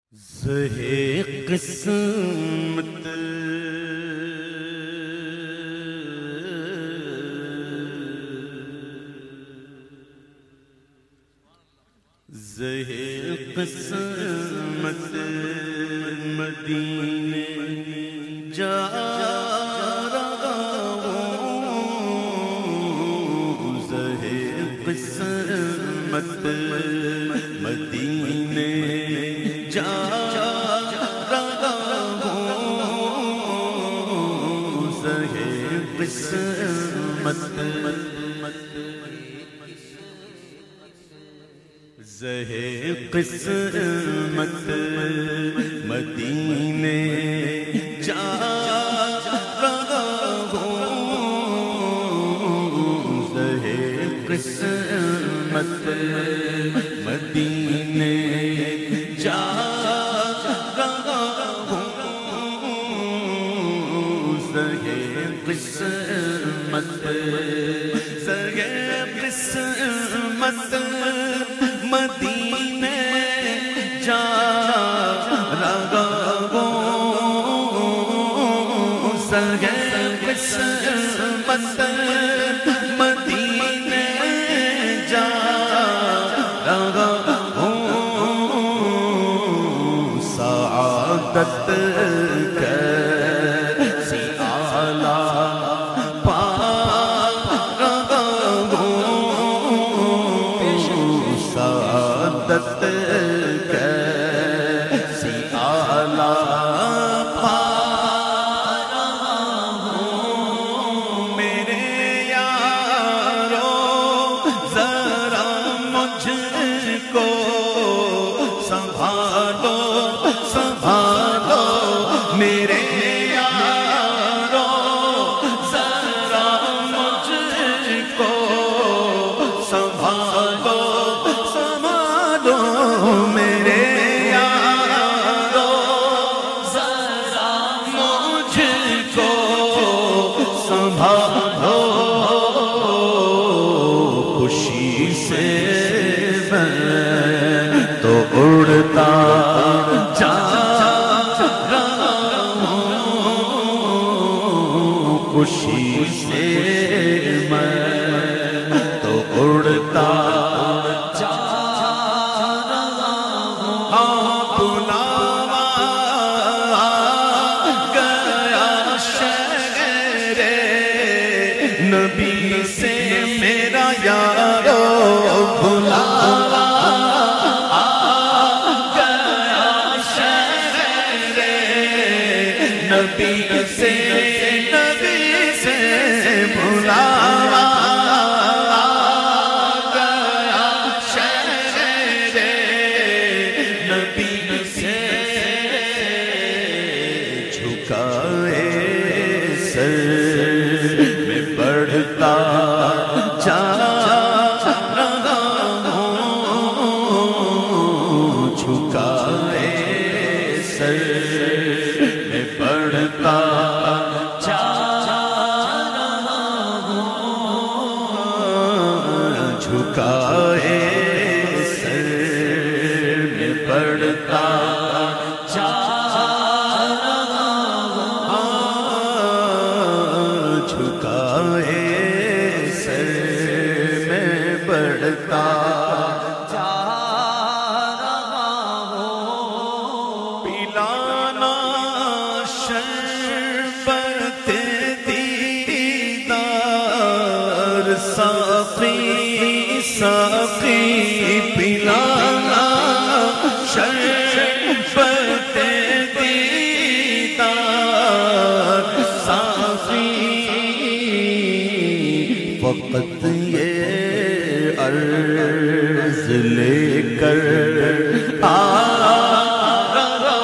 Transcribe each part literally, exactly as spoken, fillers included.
زہے قسمت زہے قسمت مدینے جا رہا ہوں، زہے قسمت مدینے جا رہا ہوں، زہے قسمت زہے قسمت مدینے جا رہا ہوں، زہے قسمت مدینے جا رہا ہوں، زہے قسمت زہے قسمت مدینے جا رہا ہوں، زہے قسمت مدینے جا رہا ہوں، سعادت کیسی اعلیٰ پا رہا ہوں، سعادت کیسی اعلیٰ پا رہا ہوں، میرے یارو ذرا مجھ کو سنبھالو سنبھالو، میرے یارو ذرا مجھ کو سنبھالو سنبھالو، میرے یارو ذرا مجھ کو سنبھالو، خوشی سے میں تو اڑتا جا رہا ہوں، خوشی سے میں تو اڑتا جا رہا ہوں، ہاں بلاوا گیا شہر نبی سے میرا یارو، بلاوا نبی سے نبی سے بلاوا گیا شہر نبی سے، جھکائے سر میں بڑھتا جا رہا ہوں، جھکائے سر میں بڑھتا جا رہا ہوں، جھکائے سر میں بڑھتا جا رہا ہوں، جھکائے سر میں بڑھتا جا رہا ہوں، پلانا شربت دیدار ساقی ساقی، پلانا شربت دیدار ساقی، فقط یہ عرض لے کر آ رہا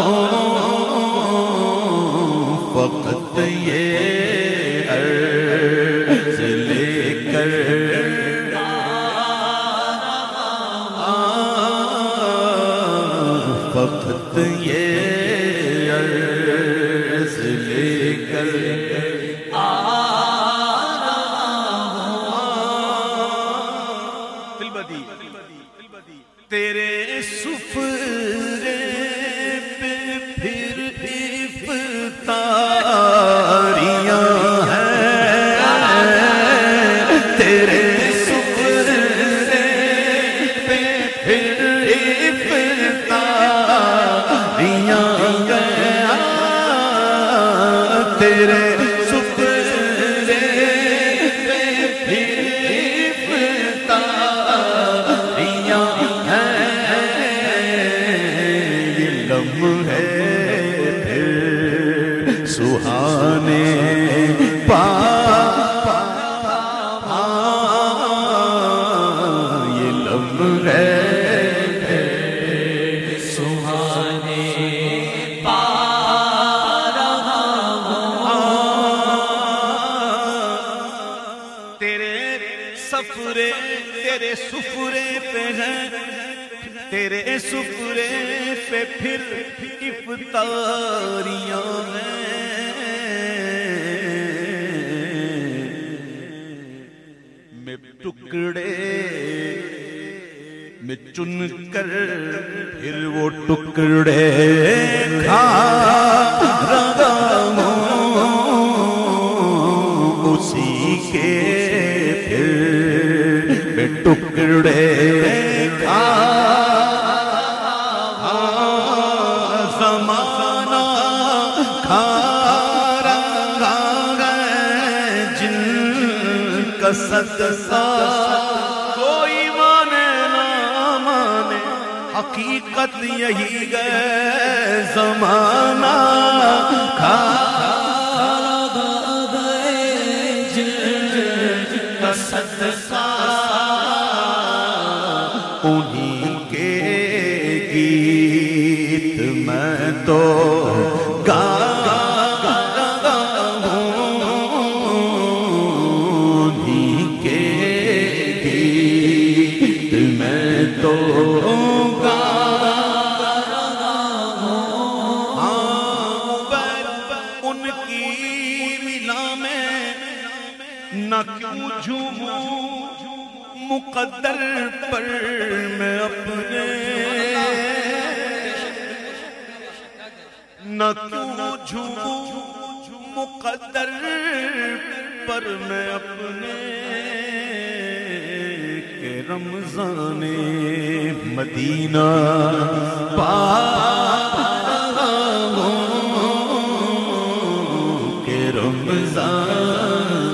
ہوں، فقط یہ عرض لے کر آ رہا ہوں، فقط یہ عرض لے کر آ رہا ہوں، تیرے سفرے لمحے پھر سہانے پا یہ لمحے تیرے سفرے پہ ہیں تیرے سفرے پہ پھر افطاریاں ہیں میں ٹکڑے میں چن کر پھر وہ ٹکڑے کھا رہا ہوں اسی کے ٹکڑے کھا زمانہ کھا رہا ہے جن کا صدقہ کوئی مانے نہ مانے حقیقت یہی ہے زمانہ کھا رہا ہے جن کا صدقہ انہی کے گیت میں تو گا رہا ہوں انہی کے گیت میں تو گا رہا ہوں ان کی ملا میں نہ کیوں جھوموں مقدر پر میں اپنے نہ کیوں جھوموں مقدر پر میں اپنے کہ رمضان مدینہ پا رہا ہوں کہ رمضان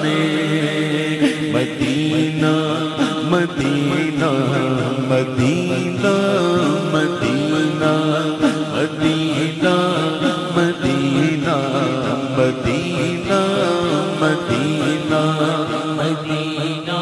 مدینہ مدینہ مدینہ مدینہ مدینہ مدینہ مدینہ مدینہ مدینہ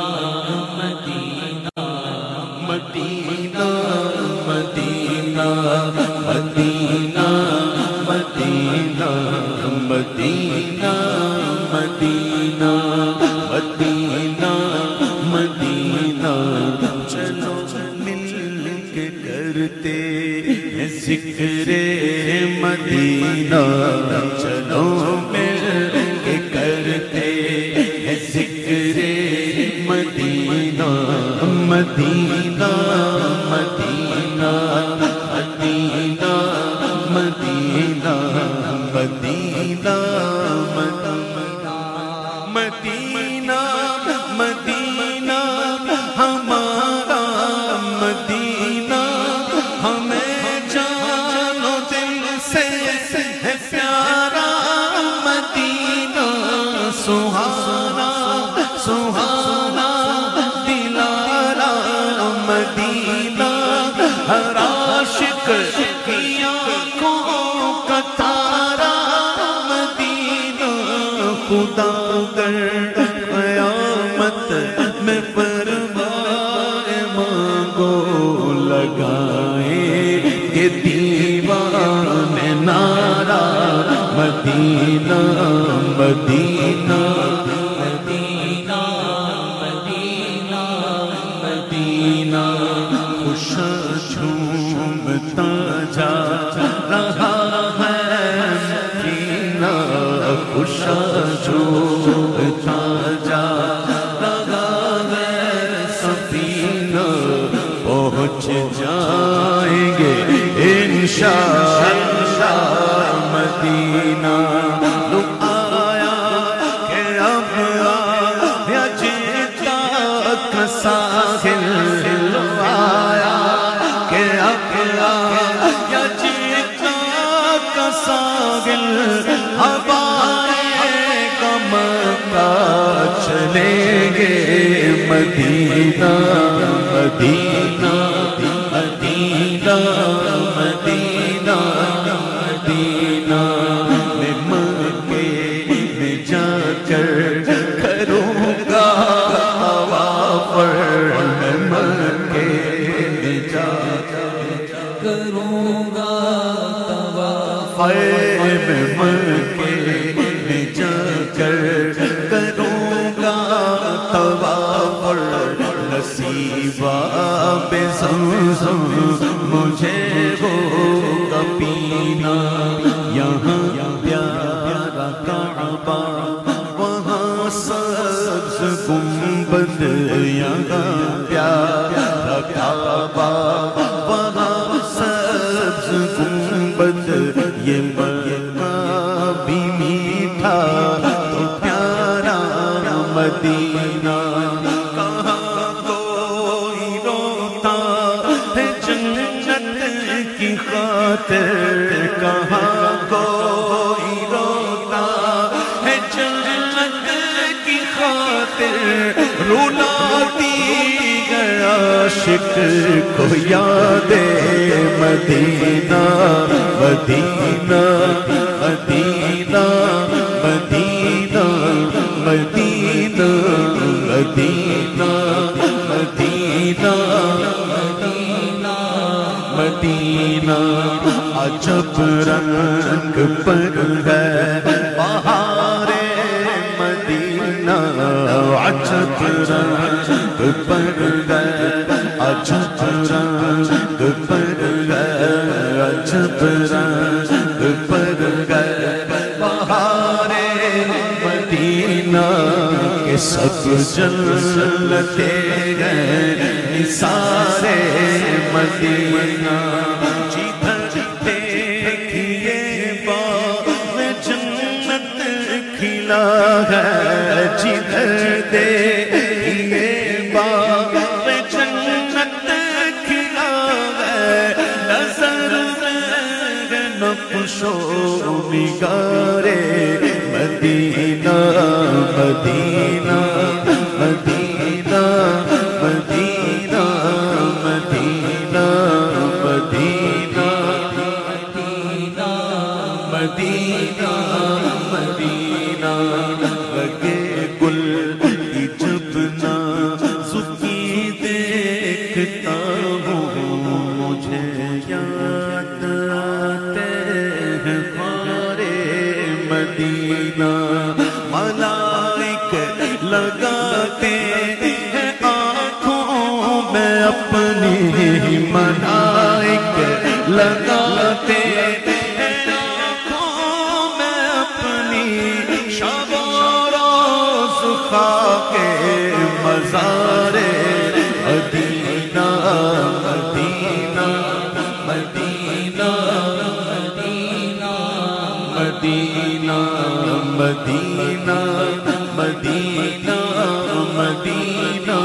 مدینہ مدینہ مدینہ مدینہ مدینہ مدینہ مدینہ مدینہ مدینہ چلو مل کے کرتے ہیں ذکر مدینہ چلو مل کے کرتے ہیں ذکر مدینہ مدینہ مدینہ مدینہ مدینہ مدینہ مدینہ مدینہ ہمارا مدینہ ہمیں جان و دل سے ہے پیارا مدینہ سہانا سہانا دلارا مدینہ ہر عاشق کی آنکھوں کا تارا مدینہ خدا در قیامت میں پروائے مانگو لگائے کہ دیوانے نعرہ مدینہ مدینہ مدینہ مدینہ مدینہ خوش جھومتا جا رہا ہے مدینہ خوش جھومتا جا رہا ہے سفینہ پہنچ جائیں گے انشاءاللہ مدینہ آیا کہ اب آیا جیتا کا ساحل آیا کہ اب آیا جیتا کا ساحل اب آئے گا مکہ چلیں گے مدینہ مدینہ مدینہ مدینہ خیمہ مکے میں جا کر کروں گا طواف نصیب آب زمزم مجھے ہوگا پینا یہاں پیارا کعبہ وہاں سبز گنبد یہاں پیارا کعبہ وہاں سبز گنبد یہ مکہ بھی میٹھا تو پیارا مدینہ کہاں کوئی روتا ہے جنت کی خاطر کہاں کوئی روتا ہے جنت کی خاطر رلاتی گیا عاشق کو یاد مدینہ مدینہ مدینہ مدینہ مدینہ مدینہ مدینہ مدینہ عجب رنگ پر ہے بہار مدینہ عجب رنگ پر ہے عجب رنگ پر ہے عجب رنگ پر ہے بہار مدینہ کے سب جنتے ہیں نثار مدینہ جدھر دیکھیے باغ جنت کھلا ہے جدھر دیکھیے باغ جنت کھلا ہے نظر نقش و نگار مدینہ مدینہ مدینہ مدینہ مدینہ مدینہ مدینہ مدینہ لگے گل کی جب نازکی دیکھتا ہوں مجھے یاد آتے ہیں خارے مدینہ ملائک لگاتے ہیں آنکھوں میں اپنی ملائک لگاتے ہیں آنکھوں میں اپنی شب و روز خاک مزار مدینہ مدینہ مدینہ مدینہ مدینہ مدینہ مدینہ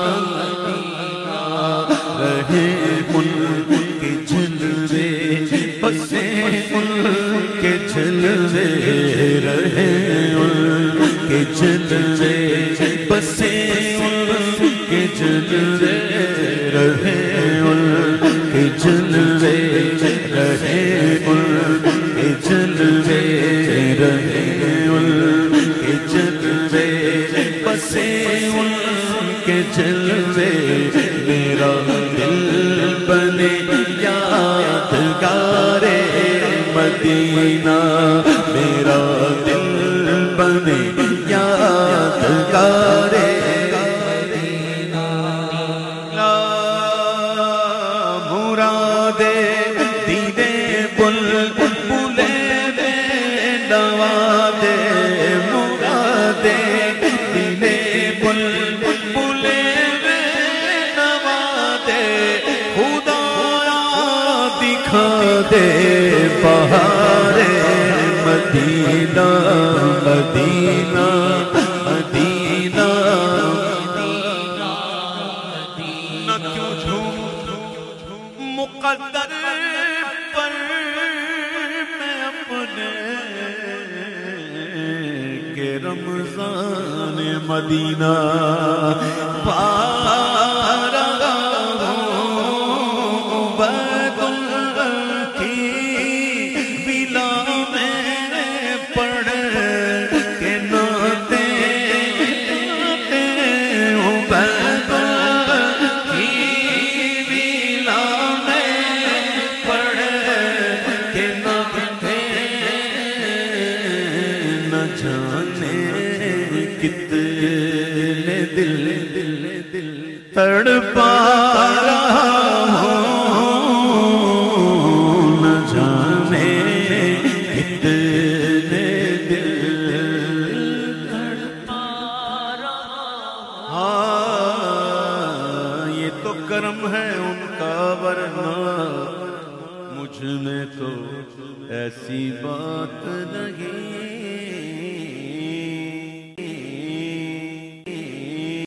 رہے ان کے جلوے بسے ان کے جلوے رہے ان کے جلوے بسے ان کے جلوے رہے ان کے جلوے رہے ان کے جلوے رہے ان کے جلوے بسے ان کے جلوے میرا دل بنے یادگار مدینہ میرا دل بنے یادگار مدینہ لا مراد دیدے بل بلے دے نواد مراد دیدے بل بلے دے نواد خدایا دکھا دے بہار مدینہ مدینہ مدینہ نہ کیوں جھوٹ مقدر پر میں اپنے کہ رمضان مدینہ پا رہا ہوں بیت کی ولا میں پڑھ کے ناتے ہوں بیت کی ولا میں پڑھ کے ناتے کتنے دل تڑپا رہا ہوں، نہ جانے کتنے دل تڑپا رہا ہوں۔ ہاں یہ تو کرم ہے ان کا، ورنہ مجھ میں تو ایسی بات نہیں۔